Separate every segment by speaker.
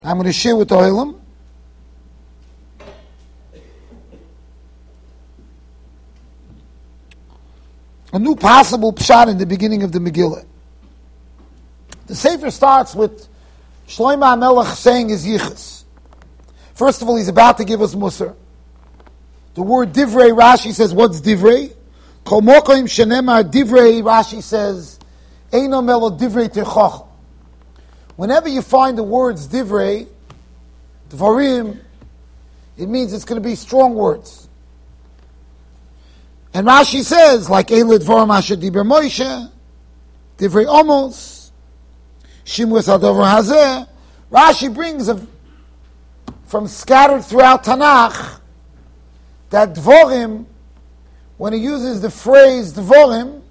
Speaker 1: I'm going to share with the Olam a new possible pshat in the beginning of the Megillah. The Sefer starts with Shlomo HaMelech saying his yichus. First of all, he's about to give us Musar. The word divrei, Rashi says, what's divrei? Kol mokoim shenemar divrei, Rashi says, eino melo divrei terchoch. Whenever you find the words divrei, dvarim, it means it's going to be strong words. And Rashi says, like Eilid Dvarim Asher Diber Moshe, Divrei Omos, Shimur Sadover Hazeh. Rashi brings from scattered throughout Tanakh that Dvorim, when he uses the phrase Dvorim,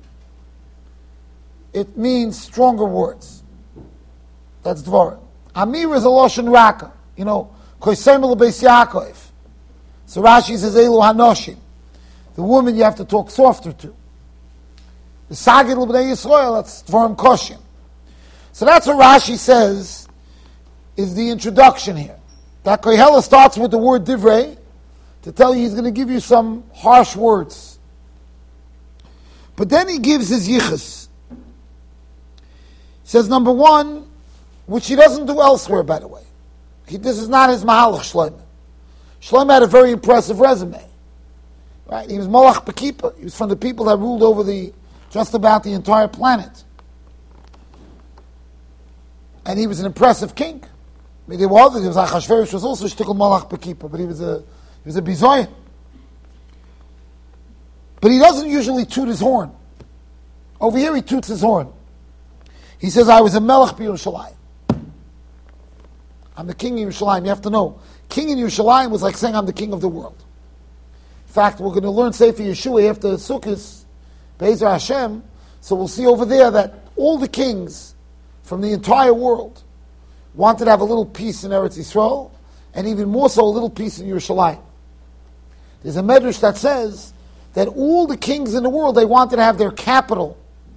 Speaker 1: it means stronger words. That's Dvorim. Amir is a Loshen Raka. Koisem L'Beis Yaakov. So Rashi says, Elu Hanoshim. The woman you have to talk softer to. The Sagid L'Bnei Yisrael, that's Dvorim Koshim. So that's what Rashi says is the introduction here. That Kohelah starts with the word Divrei to tell you he's going to give you some harsh words. But then he gives his yichus. He says, number one, which he doesn't do elsewhere, by the way. This is not his Mahalach Shlomo. Shlomo had a very impressive resume. Right? He was Molach Bekipa. He was from the people that ruled over just about the entire planet. And he was an impressive king. I mean, there was Achashverosh was also shtickle Molach Bekipa, but he was a bizoyan. But he doesn't usually toot his horn. Over here he toots his horn. He says, I was a Melech B'Yerushalayim. I'm the king of Yerushalayim. You have to know, king in Yerushalayim was like saying I'm the king of the world. In fact, we're going to learn Sefer Yeshua after Sukkot, Be'ezer Hashem, so we'll see over there that all the kings from the entire world wanted to have a little piece in Eretz Yisrael, and even more so a little piece in Yerushalayim. There's a medrash that says that all the kings in the world, they wanted to have their capital,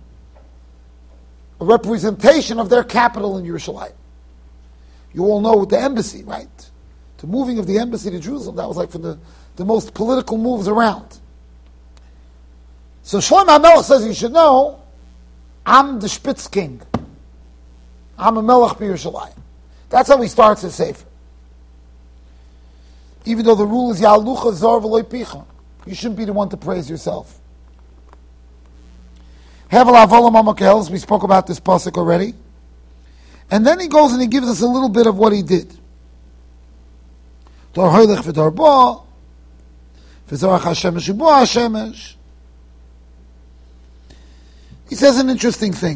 Speaker 1: a representation of their capital in Yerushalayim. You all know with the embassy, right? The moving of the embassy to Jerusalem, that was like from the most political moves around. So Shlomo HaMelech says, you should know, I'm the Spitz king. I'm a Melech B'Yerushalayim. That's how he starts his Sefer. Even though the rule is Ya'alucha Zor V'Lo Picha, you shouldn't be the one to praise yourself. Hevel Avolam HaMakel, we spoke about this pasuk already. And then he goes and he gives us a little bit of what he did. Dor Hoylech V'Dor Bo, V'Zorach HaShemesh U'Bo HaShemesh. He says an interesting thing.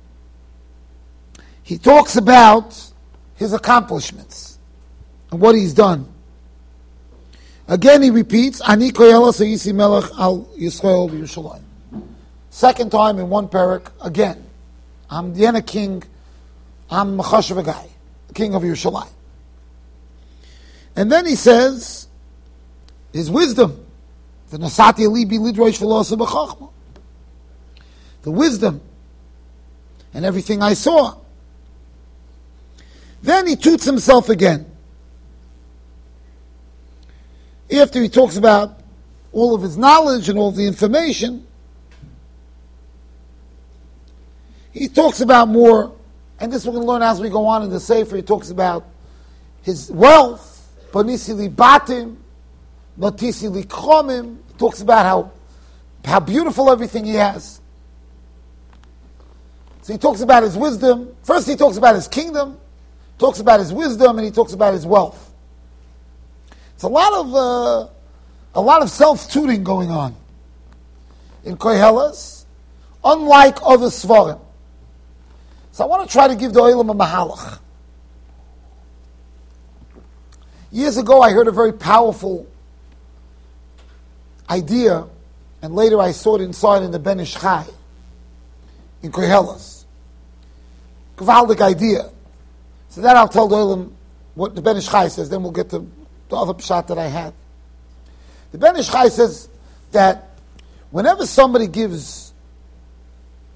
Speaker 1: He talks about his accomplishments and what he's done. Again he repeats, Ani Kohelah Sayisi Melech Al Yisrael B'Yerushalayim. Second time in one parak, again. I'm the Yena king, I'm Machashav guy, king of Yerushalayim. And then he says, his wisdom, the Nasati Alibi Lidrosh Velosa B'Chachma, the wisdom, and everything I saw. Then he toots himself again. After he talks about all of his knowledge and all of the information, he talks about more, and this we're going to learn as we go on in the Sefer. He talks about his wealth, Bonisi li batim, Notisi li chomim. He talks about how beautiful everything he has. So he talks about his wisdom. First he talks about his kingdom, talks about his wisdom, and he talks about his wealth. It's a lot of self-tooting going on in Kohelas, unlike other Svarim. So I want to try to give the Olam a Mahalach. Years ago I heard a very powerful idea, and later I saw it inside in the Ben Ish Chai, in Kohelas. Gewaldig idea. So that I'll tell the Olam what the Ben Ish Chai says, then we'll get to the other pshat that I had. The Ben Ish Chai says that whenever somebody gives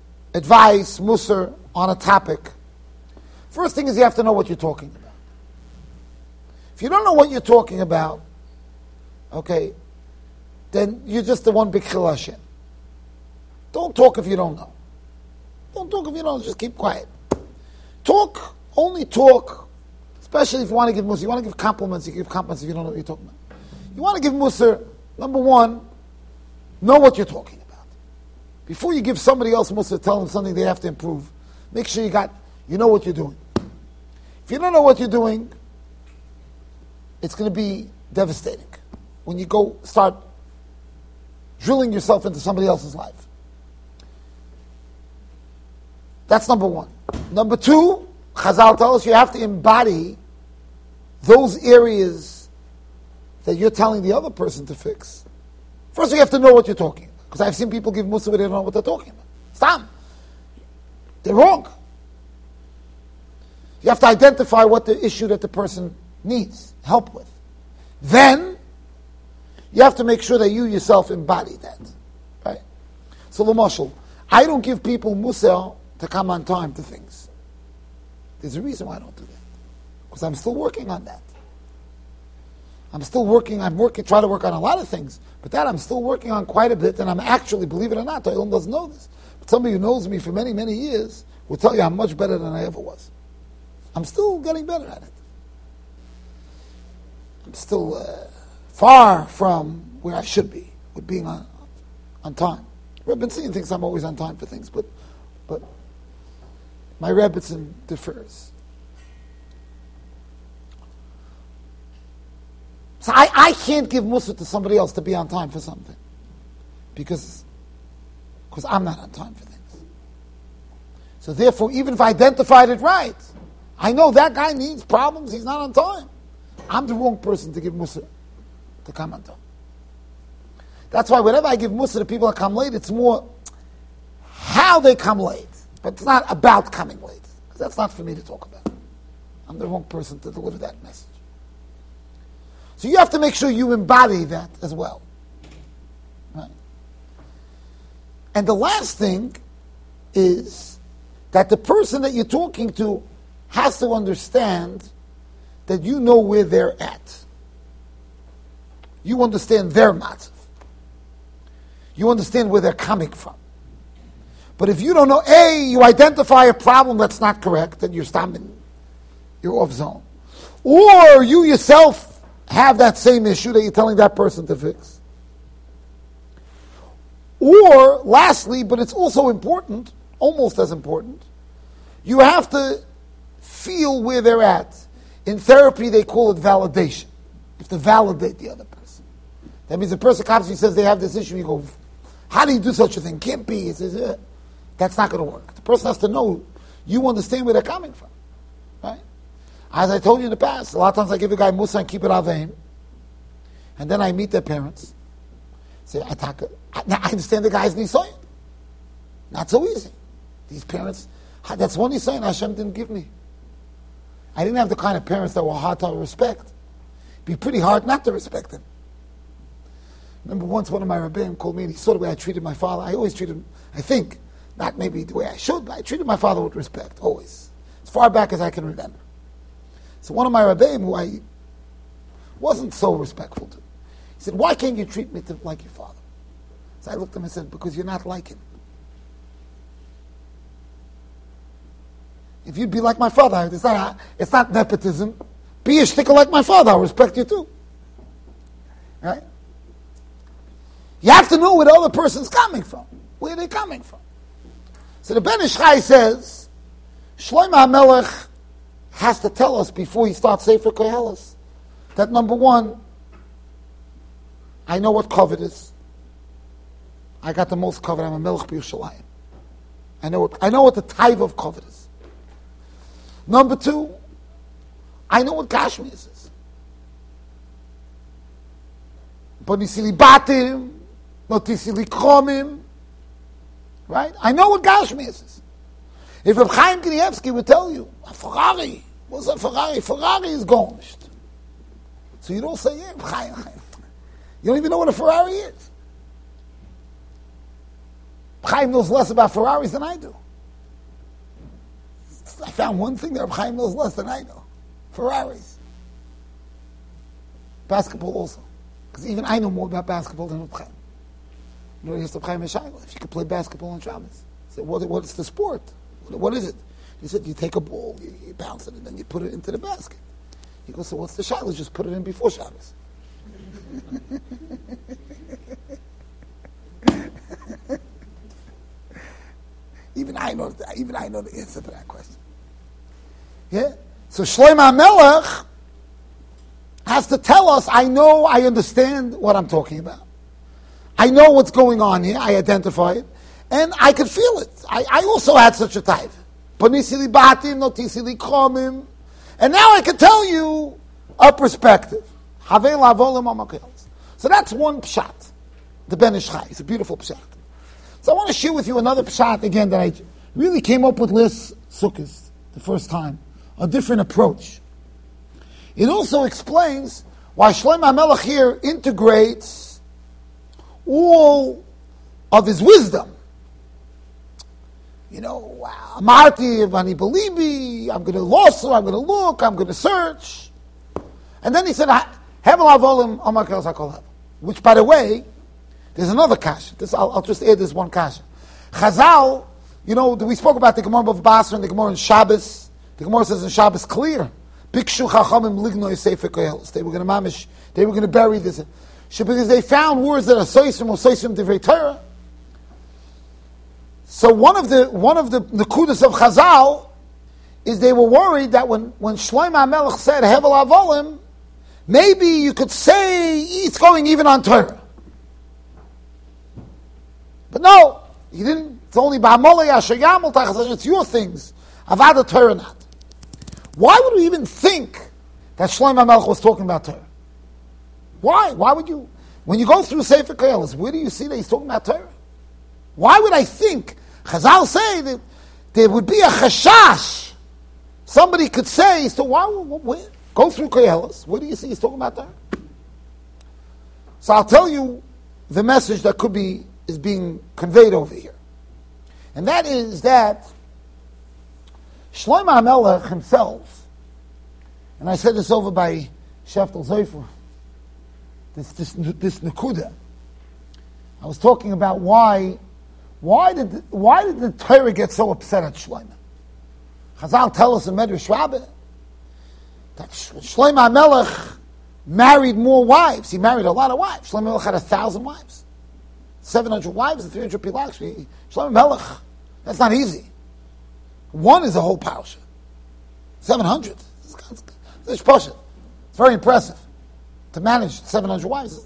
Speaker 1: advice, musar, on a topic, first thing is you have to know what you're talking about. If you don't know what you're talking about, okay, then you're just the one big chil Hashem. Don't talk if you don't know. Don't talk if you don't know, just keep quiet. Talk, only talk, especially if you want to give mussar. You want to give compliments, you give compliments if you don't know what you're talking about. You want to give mussar, number one, know what you're talking about. Before you give somebody else mussar, tell them something they have to improve. Make sure you know what you're doing. If you don't know what you're doing, it's going to be devastating when you go start drilling yourself into somebody else's life. That's number one. Number two, Chazal tells us you have to embody those areas that you're telling the other person to fix. First, you have to know what you're talking about. Because I've seen people give mussar but they don't know what they're talking about. Stop. They're wrong. You have to identify what the issue that the person needs help with. Then, you have to make sure that you yourself embody that. Right? So, L'mashal, I don't give people mussar to come on time to things. There's a reason why I don't do that. Because I'm still working on that. I'm trying to work on a lot of things, but that I'm still working on quite a bit, and I'm actually, believe it or not, Toilam doesn't know this, but somebody who knows me for many, many years will tell you I'm much better than I ever was. I'm still getting better at it. I'm still far from where I should be with being on time. Rebbe Tzin thinks I'm always on time for things, but my Rebbe Tzin differs. So I can't give mussar to somebody else to be on time for something because I'm not on time for things. So therefore, even if I identified it right, I know that guy needs problems, he's not on time. I'm the wrong person to give mussar to come on time. That's why whenever I give mussar to people that come late, it's more how they come late. But it's not about coming late, because that's not for me to talk about. I'm the wrong person to deliver that message. So you have to make sure you embody that as well. Right? And the last thing is that the person that you're talking to has to understand that you know where they're at. You understand their matzav. You understand where they're coming from. But if you don't know, you identify a problem that's not correct, then you're stopping, you're off zone. Or you yourself have that same issue that you're telling that person to fix. Or, lastly, but it's also important, almost as important, you have to feel where they're at. In therapy, they call it validation. You have to validate the other person. That means the person comes and he says they have this issue, you go, how do you do such a thing? Can't be. He says, that's not going to work. The person has to know you understand where they're coming from. Right? As I told you in the past, a lot of times I give a guy mussar and keep it aveim, and then I meet their parents. Say, I understand the guy's nisayon. Not so easy. These parents, that's one nisayon Hashem didn't give me. I didn't have the kind of parents that were hard to respect. It'd be pretty hard not to respect them. Remember once one of my rabbim called me and he saw the way I treated my father. I always treated him, I think, not maybe the way I should, but I treated my father with respect, always. As far back as I can remember. So one of my rabbim, who I wasn't so respectful to, he said, why can't you treat me like your father? So I looked at him and said, because you're not like him. If you'd be like my father, it's not nepotism. Be a shtickle like my father, I'll respect you too. Right? You have to know where the other person's coming from. Where they're coming from. So the Ben Ish Chai says, Shlomo HaMelech has to tell us before he starts Sefer Koheles that number one, I know what covet is. I got the most covet. I'm a Melech B'Yerushalayim. I know what the type of covet is. Number two, I know what Gashmias is. Bonisili Batim, Notisili Kromim. Right? I know what Gashmias is. If Reb Chaim Kanievsky would tell you, a Ferrari, what's a Ferrari? Ferrari is garnished. So you don't say, Reb Chaim. You don't even know what a Ferrari is. Chaim knows less about Ferraris than I do. I found one thing that Reb Chaim knows less than I know. Ferraris. Basketball also. Because even I know more about basketball than Reb Chaim. You know, Reb Chaim Meshayla, if you could play basketball on Shabbos. I said, what's the sport? What is it? He said, you take a ball, you bounce it, and then you put it into the basket. He goes, so what's the Shabbos? Just put it in before Shabbos. Even I know the answer to that question. Yeah? So Shlomo HaMelech has to tell us, I understand what I'm talking about. I know what's going on here, I identify it, and I could feel it. I also had such a type. Panisili batim, notisili kromim. And now I can tell you a perspective. So that's one pshat. The Ben Ish Chai. It's a beautiful pshat. So I want to share with you another pshat again that I really came up with last Sukkot, the first time. A different approach. It also explains why Shlomo HaMelech here integrates all of his wisdom. You know, Amarti, Vani Belibi, I'm going to lawsuit, I'm going to look, I'm going to search. And then he said, Hevel Avolim Amakel Sakol. Which, by the way, there's another kasha. I'll just add this one kasha. Chazal, you know, we spoke about the Gemara of Basra and the Gemara in Shabbos. The Gemara says in Shabbos clear. Bikshu Chachamim Lignoi Sefer Koheles. They were going to bury this. Because they found words that are Soisim or Soisim Divrei Torah. So one of the Nekudas of Chazal is they were worried that when Shlomo HaMelech said Hevel Avolim, maybe you could say it's going even on Torah. But no, he didn't. It's only Ba'amolei Asher Yamol Tachas. It's your things. Avada Torah not. Why would we even think that Shlomo HaMelech was talking about Torah? Why? Why would you? When you go through Sefer Koheles, where do you see that he's talking about Torah? Why would I think? Chazal say that there would be a chashash. Somebody could say, so why? Go through Koheles. Where do you see he's talking about Torah? So I'll tell you the message that is being conveyed over here. And that is that Shlomo HaMelech himself, and I said this over by Sheftel Zofer, this Nekuda, I was talking about why did the Torah get so upset at Shlomo? Chazal tell us in Medrash Rabbah that Shlomo HaMelech married more wives. He married a lot of wives. Shlomo HaMelech had 1,000 wives. 700 wives and 300 pilaks. Shlomo HaMelech, that's not easy. One is a whole parasha. 700. It's very impressive. To manage 700 wives,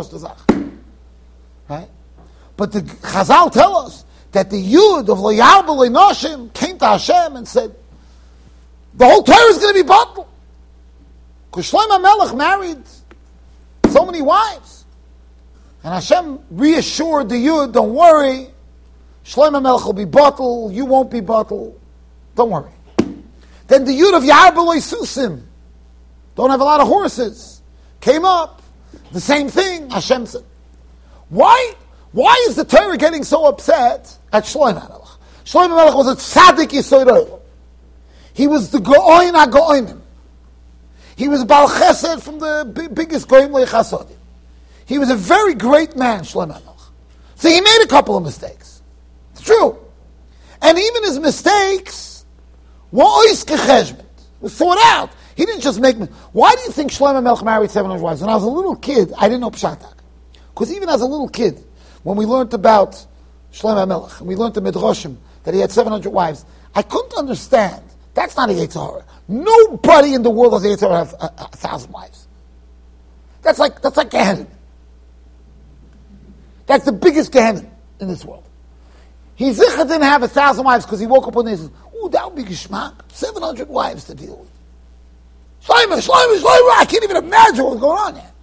Speaker 1: right? But the Chazal tell us that the Yud of Loyal Noshim came to Hashem and said, the whole Torah is going to be bottled. Because Shlomo HaMelech married so many wives. And Hashem reassured the Yud, don't worry, Shlomo HaMelech will be bottled, you won't be bottled, don't worry. Then the Yud of Ya'ar B'lo Susim, don't have a lot of horses, came up, the same thing, Hashem said. Why is the Torah getting so upset at Shlomo HaMelech? Shlomo HaMelech was a tzaddik yesod olam. He was the go'oin ha-go'oinim. He was Baal Chesed from the biggest go'im le'chasodim. He was a very great man, Shlomo HaMelech. So he made a couple of mistakes. It's true. And even his mistakes were ois kecheshbon, was thought out. He didn't just make... Why do you think Shlomo HaMelech married 700 wives? When I was a little kid, I didn't know Pshatak. Because even as a little kid, when we learned about Shlomo HaMelech, and we learned the Midrashim, that he had 700 wives, I couldn't understand. That's not a Yetzer Hara. Nobody in the world has a Yetzer Hara have 1,000 wives. That's like Gehenna. That's the biggest Gehenna in this world. Zicha didn't have 1,000 wives because he woke up one day and said, "Ooh, that would be geschmack. 700 wives to deal with." Shlomo, I can't even imagine what's going on there.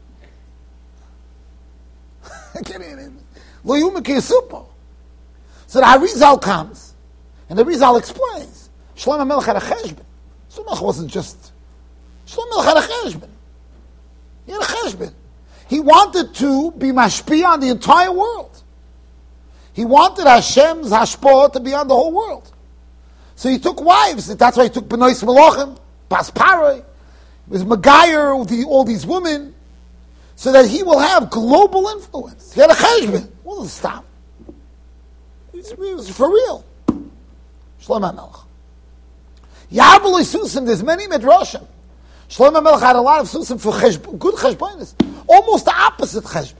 Speaker 1: I can't even. Lo yuma kiyasupo. So the Arizal comes, and the Arizal explains. Shlomo HaMelech had a cheshbon. Shlomo HaMelech wasn't just... Shlomo HaMelech had a cheshbon. He had a cheshbon. He wanted to be mashpia on the entire world. He wanted Hashem's hashpah to be on the whole world. So he took wives. That's why he took Benois Melachim, Pas Paroi. It was Megayer, all these women. so that he will have global influence. He had a cheshbon. Well, stop. It was for real. Shlomo HaMelech. Yarbal Susim, there's many midrashim. Shlomo HaMelech had a lot of susim for good cheshbonis. Almost the opposite cheshbon.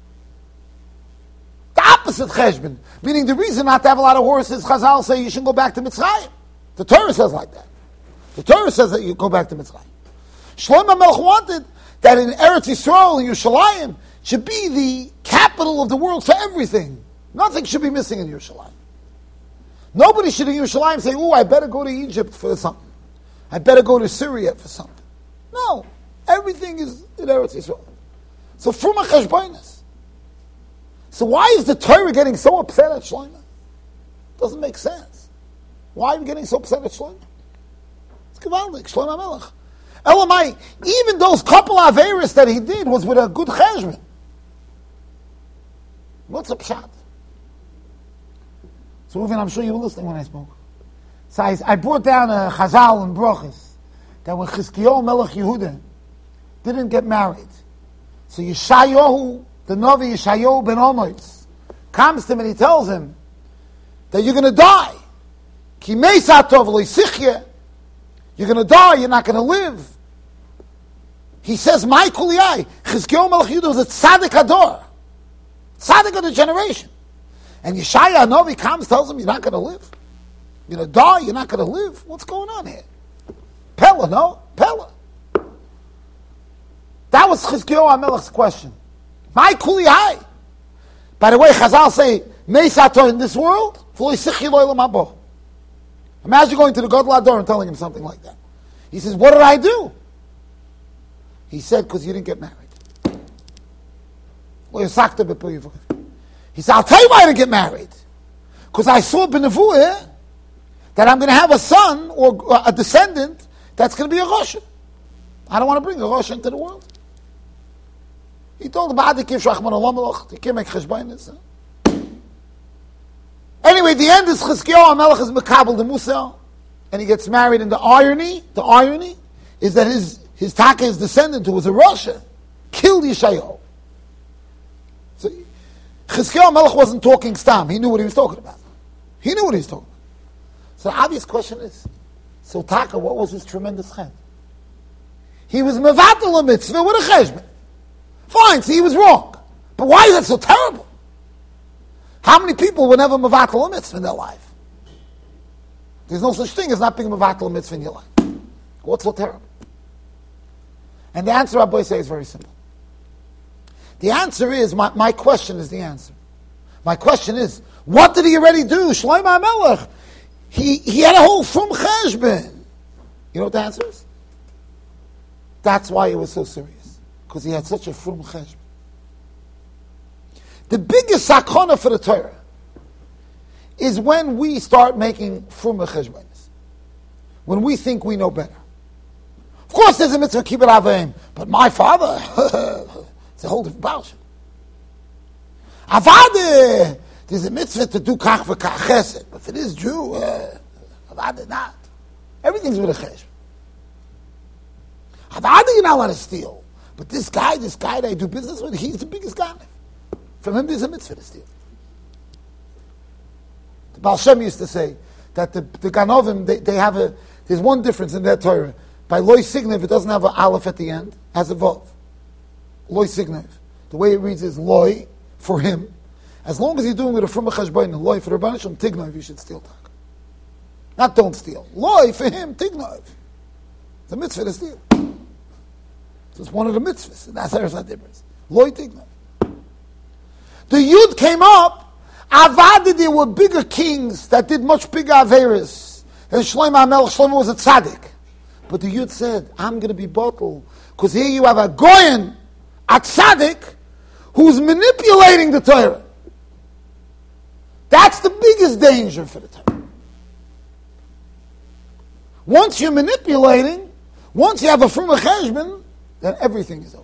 Speaker 1: The opposite cheshbon. Meaning the reason not to have a lot of horses, Chazal say you should go back to Mitzrayim. The Torah says like that. The Torah says that you go back to Mitzrayim. Shlomo HaMelech wanted that in Eretz Yisrael, Yerushalayim, should be the capital of the world for everything. Nothing should be missing in Yerushalayim. Nobody should in Yerushalayim say, I better go to Egypt for something. I better go to Syria for something. No. Everything is in Eretz Yisrael. So from a cheshbonis. So why is the Torah getting so upset at Shlomo? Doesn't make sense. Why are we getting so upset at Shlomo? It's gewaldig, Shlomo HaMelech. Elamai, even those couple averis that he did was with a good cheshbon. What's a pshat? So even I'm sure you were listening when I spoke. So I brought down a Chazal and Brochus that when Chizkiyahu Melech Yehuda didn't get married, so Yeshayahu, the Novi Yeshayahu ben Omoitz, comes to him and he tells him that you're going to die. Ki meisatov loisichye. You're going to die, you're not going to live. He says, my kuliyai, Chizkiyahu Melech Yehuda was a tzaddik ador. Tzaddik of the generation. And Yeshaya Novi comes, tells him, you're not going to live. You're going to die, you're not going to live. What's going on here? Pella, no? Pella. That was Chizkiyahu HaMelech's question. My kuliyai. By the way, Chazal say, Meisato in this world, imagine going to the Gadol Ador and telling him something like that. He says, what did I do? He said, because you didn't get married. He said, I'll tell you why I didn't get married. Because I saw b'nevuah that I'm going to have a son or a descendant that's going to be a Rosh. I don't want to bring a Rosh into the world. He told him, you can't make cheshbonis. Anyway, the end is Chizkiyahu HaMelech is Mekabel the Musa, and he gets married, and the irony is that his Taka, his descendant, who was a Rosh, killed Yeshayahu. So Chizkiyahu HaMelech wasn't talking stam. He knew what he was talking about. So the obvious question is, so Taka, what was his tremendous ched? He was mevatel a mitzvah with a cheshbon. Fine, so he was wrong. But why is that so terrible? How many people were never mevatel a mitzvah in their life? There's no such thing as not being mevatel a mitzvah in your life. What's so terrible? And the answer, Rabbi say, is very simple. The answer is, my question is the answer. My question is, what did he already do? Shlomo HaMelech. He had a whole from cheshbon. You know what the answer is? That's why it was so serious. Because he had such a from cheshbon. The biggest sakona for the Torah is when we start making from cheshbonis. When we think we know better. Of course there's a mitzvah kibbut avim, but my father, it's a whole different baruch. Avade, there's a mitzvah to do kach v'kach chesed, but for this Jew, avade not. Everything's with a cheshbon. Avade you're not allowed to steal, but this guy that I do business with, he's the biggest guy. From him there's a mitzvah to steal. The Baal Shem used to say that the Ganovim, they have there's one difference in their Torah. By loy signev, it doesn't have an aleph at the end, it has a vav. Loy signev. The way it reads is loy, for him. As long as you're doing it from a cheshbon, and loy for Rabban Shem, tignev, you should steal tak. Not don't steal. Loy for him, tignev. It's a mitzvah to steal. So it's one of the mitzvahs, and that's the difference. Loy tignev. The Yud came up, Avadi, there were bigger kings that did much bigger averis. And Shlomo HaMelech, Shlomo was a tzaddik. But the Yud said, I'm going to be bottled. Because here you have a Goyen, a tzaddik, who's manipulating the Torah. That's the biggest danger for the Torah. Once you're manipulating, once you have a Fruma Cheshbon, then everything is okay.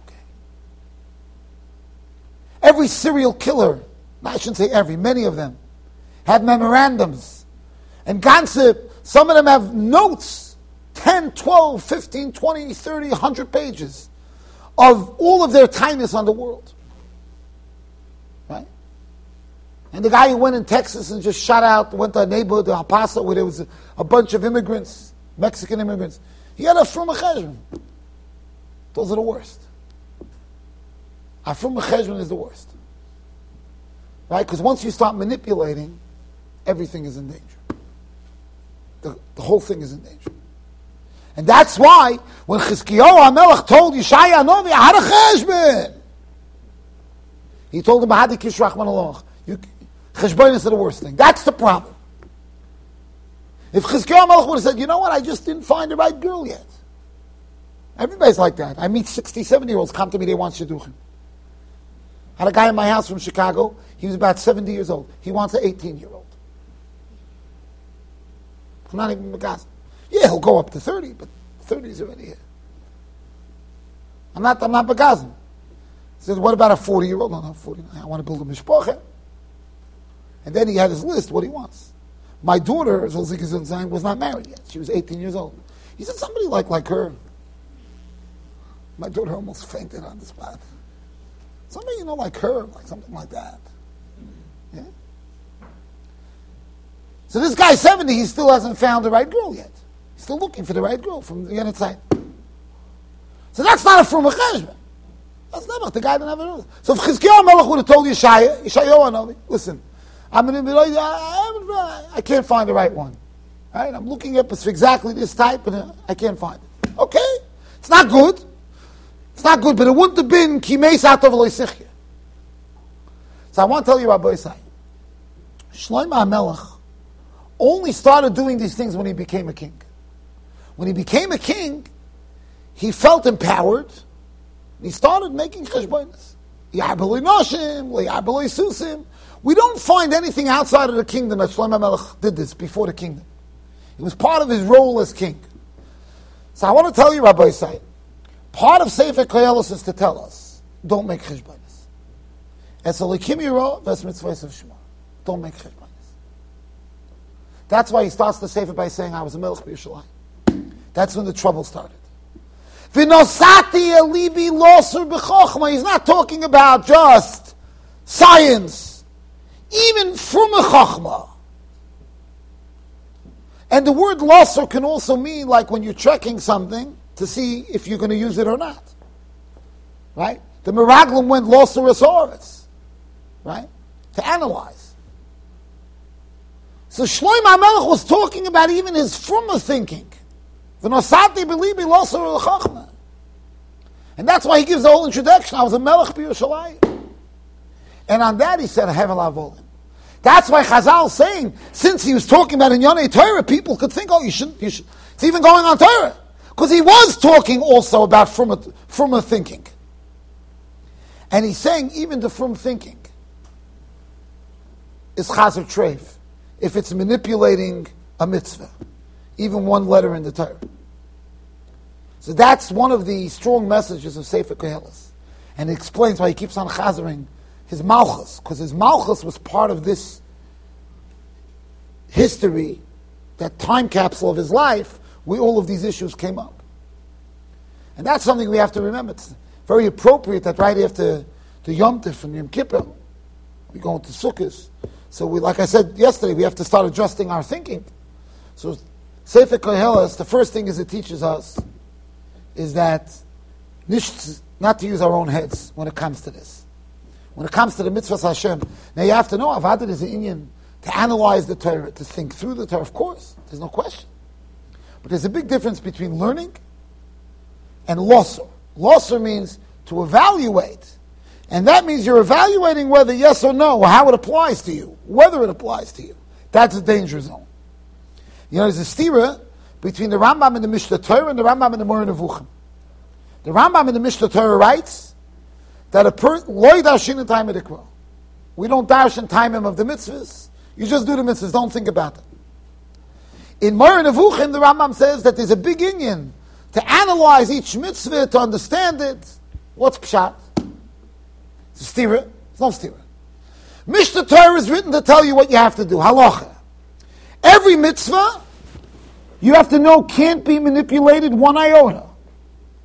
Speaker 1: Every serial killer, I shouldn't say every, many of them, have memorandums. And Gansip, some of them have notes, 10, 12, 15, 20, 30, 100 pages of all of their kindness on the world. Right? And the guy who went in Texas and just went to a neighborhood, El Paso, where there was a bunch of immigrants, Mexican immigrants. He had a Fruma Cheshbon. Those are the worst. A Fruma Cheshbon is the worst. Right? Because once you start manipulating, everything is in danger. The whole thing is in danger. And that's why when Chizkiyahu HaMelech told Yeshaya Novi, I had a cheshbon. He told him, Bahadi Kish Rachman Aloch. Cheshbon is the worst thing. That's the problem. If Chizkiyahu HaMelech would have said, you know what, I just didn't find the right girl yet. Everybody's like that. I meet 60, 70-year-olds come to me, they want shidduchim. I had a guy in my house from Chicago. He was about 70 years old. He wants an 18-year-old. I'm not even Megazim. Yeah, he'll go up to 30, but 30 is already here. I'm not Megazim. He says, what about a 40-year-old? No, 49. I want to build a mishpocha. And then he had his list, what he wants. My daughter, Zolzika Zunzain, was not married yet. She was 18 years old. He said, somebody like her. My daughter almost fainted on the spot. Somebody, like her, like something like that. Yeah? So this guy's 70, he still hasn't found the right girl yet. He's still looking for the right girl from the other side. So that's not a Fruma Cheshbon. That's never, the guy didn't have a. So if Chizkiyahu HaMelech would have told Yeshaya Novi, listen, I can't find the right one. Right? I'm looking at exactly this type, and I can't find it. Okay, it's not good. It's not good, but it wouldn't have been Kimei Satov Loisichya. So I want to tell you, Rabbi Yisai, Shlomo HaMelech only started doing these things when he became a king. When he became a king, he felt empowered. He started making cheshbonos. Ya'abeloi noshim, ya'abeloi susim. We don't find anything outside of the kingdom that Shlomo HaMelech did this before the kingdom. It was part of his role as king. So I want to tell you, Rabbi Yisai, part of Sefer Koheles is to tell us, don't make cheshbonos. Es elikim yiro ves mitzvos of Shema. Don't make cheshbonos. That's why he starts the Sefer by saying, I was a melech b'Yerushalayim. That's when the trouble started. V'nosati elibi losur b'chochma. He's not talking about just science. Even from a chochma. And the word losur can also mean like when you're checking something to see if you're going to use it or not. Right? The Meraglim went losur asoris. Right? To analyze. So Shlomo HaMelech was talking about even his former thinking. And that's why he gives the whole introduction. I was a melech b'Yerushalayim. And on that he said, Hevel Avolim. That's why Chazal saying, since he was talking about in Yonei Torah, people could think, you should. It's even going on Torah. Because he was talking also about from thinking. And he's saying even the from thinking is Chazer Treif. If it's manipulating a mitzvah, even one letter in the Torah. So that's one of the strong messages of Sefer Koheles. And it explains why he keeps on chazering his malchus, because his malchus was part of this history, that time capsule of his life, where all of these issues came up. And that's something we have to remember. It's very appropriate that right after the Yom Tov and Yom Kippur, we go into Sukkot. So like I said yesterday, we have to start adjusting our thinking. So Sefer Koheles, the first thing is it teaches us is that not to use our own heads when it comes to this. When it comes to the mitzvahs Hashem, now you have to know, Avodah is an Inyan to analyze the Torah, to think through the Torah, of course, there's no question. But there's a big difference between learning and losur. Losur means to evaluate. And that means you're evaluating whether yes or no, or how it applies to you, whether it applies to you. That's a danger zone. There's a stira between the Rambam and the Mishnah Torah and the Rambam and the Moreh Nevuchim. The Rambam and the Mishnah Torah writes that a person, loy darshin time of the we don't darshin time of the mitzvahs. You just do the mitzvahs, don't think about it. In Moreh Nevuchim, the Rambam says that there's a big inyan to analyze each mitzvah, to understand it. What's pshat? It's a stira. It's no stira. Mishnah Torah is written to tell you what you have to do. Halacha. Every mitzvah, you have to know, can't be manipulated one iota.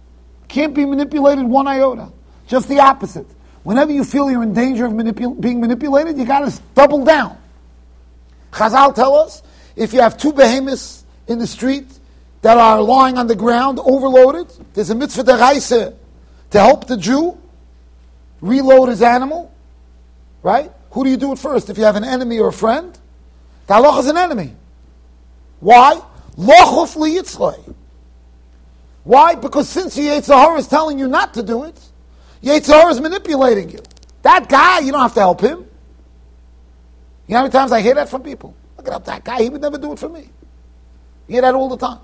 Speaker 1: Can't be manipulated one iota. Just the opposite. Whenever you feel you're in danger of being manipulated, you got to double down. Chazal tell us, if you have two behemoths in the street that are lying on the ground, overloaded, there's a mitzvah deraisa to help the Jew reload his animal, right? Who do you do it first? If you have an enemy or a friend, the halach is an enemy. Why? Lochuf liyitzlay. Why? Because since the Yetzer Hara is telling you not to do it, Yetzer Hara is manipulating you. That guy, you don't have to help him. You know how many times I hear that from people? Look at that guy, he would never do it for me. You hear that all the time.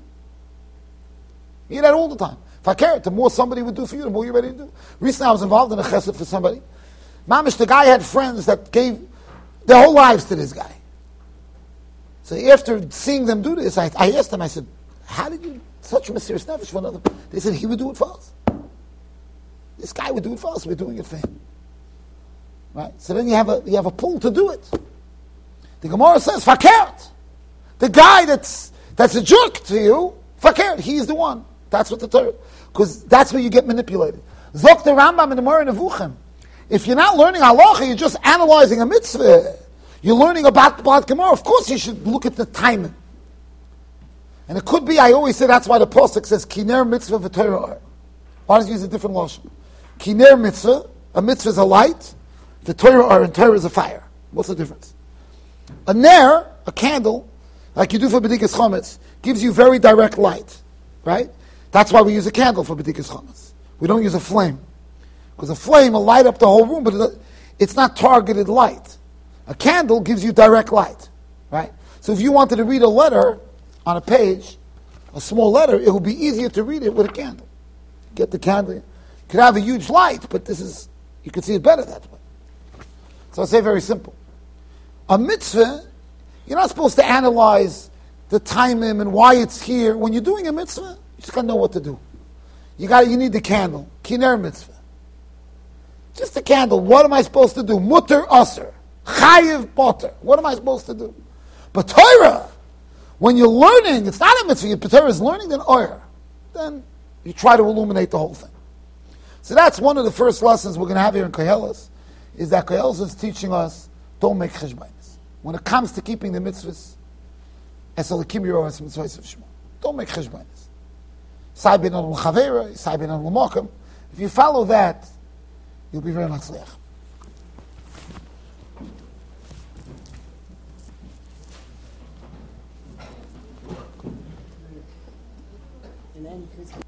Speaker 1: You hear that all the time. If I cared, the more somebody would do for you, the more you're ready to do. Recently I was involved in a chesed for somebody. Mamish, the guy had friends that gave their whole lives to this guy. So after seeing them do this, I asked them, I said, how did you, such a mysterious nefesh for another? They said, he would do it for us. This guy would do it for us, we're doing it for him. Right? So then you have a pull to do it. The Gemara says, fakert. The guy that's a jerk to you, fakert, he's the one. That's what the Torah, because that's where you get manipulated. Zok the Rambam in the Moreh Nevuchim. If you're not learning halacha, you're just analyzing a mitzvah. You're learning about Gemara. Of course, you should look at the timing. And it could be, I always say, that's why the Pasuk says, Kiner mitzvah v'Torah. Why does it use a different lashon? Kiner mitzvah, a mitzvah is a light, the Torah and Torah is a fire. What's the difference? A ner, a candle, like you do for B'dikas Chometz, gives you very direct light, right? That's why we use a candle for B'dikas Chometz. We don't use a flame. Because a flame will light up the whole room, but it's not targeted light. A candle gives you direct light, right? So if you wanted to read a letter on a page, a small letter, it would be easier to read it with a candle. Get the candle. You could have a huge light, but you can see it better that way. So I say very simple. A mitzvah, you're not supposed to analyze the timing and why it's here. When you're doing a mitzvah, you just got to know what to do. You need the candle. Kiner mitzvah. Just a candle. What am I supposed to do? Mutter aser. Chayiv potter. What am I supposed to do? But Torah, when you're learning, it's not a mitzvah. Your Torah is learning, then oyer. Then you try to illuminate the whole thing. So that's one of the first lessons we're going to have here in Koheles, is that Koheles is teaching us, don't make cheshbainis. When it comes to keeping the mitzvahs, don't make cheshbainis. Saibin al chavera, saibin al makom. If you follow that, you'll be very matzliach. And then